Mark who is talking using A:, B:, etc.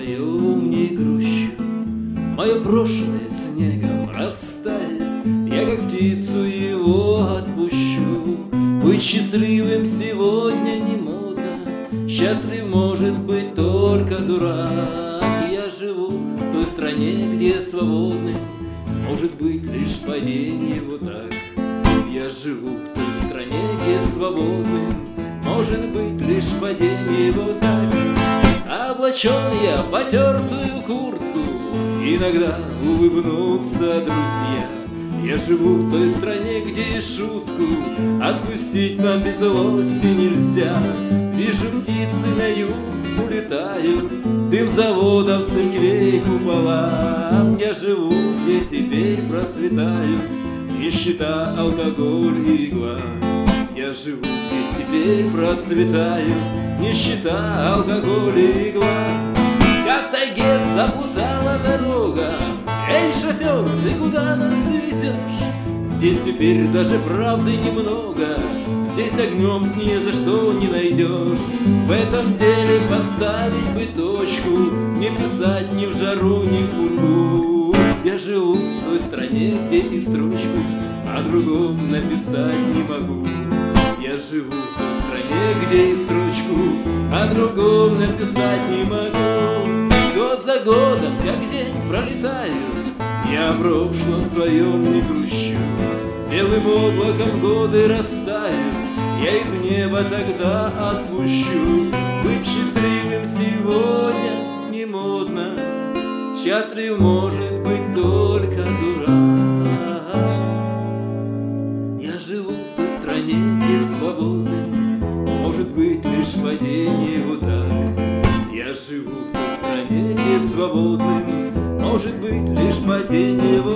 A: своем не грущу, мое прошлое снегом растает, я как птицу его отпущу. Быть счастливым сегодня не модно, счастлив может быть только дурак. Я живу в той стране, где свободным может быть лишь падение вот так. Я живу в той стране, где свободным может быть лишь падение вот так. Облачен я в потертую куртку, иногда улыбнутся друзья. Я живу в той стране, где и шутку отпустить нам без злости нельзя. Вижу, птицы на юг улетают, дым заводов, церквей, купола. Я живу, где теперь процветают нищета, алкоголь и игла. Я живу, где теперь процветают нищета, алкоголь и игла. Как в тайге запутала дорога, эй, шофер, ты куда нас везешь? Здесь теперь даже правды немного, здесь огнем с ни за что не найдешь. В этом деле поставить бы точку, не писать ни в жару, ни в пургу. Я живу в той стране, где и строчку о другом написать не могу. Я живу в той стране, где и строчку о другом написать не могу. Год за годом, как день пролетают, я о прошлом своем не грущу. Белым облаком годы растают, я их в небо тогда отпущу. Быть счастливым сегодня не модно, счастлив может быть только дурак. Я живу в той стране, где свободным может быть лишь падение вот так. Я живу в той стране, где свободным может быть лишь падение вот так.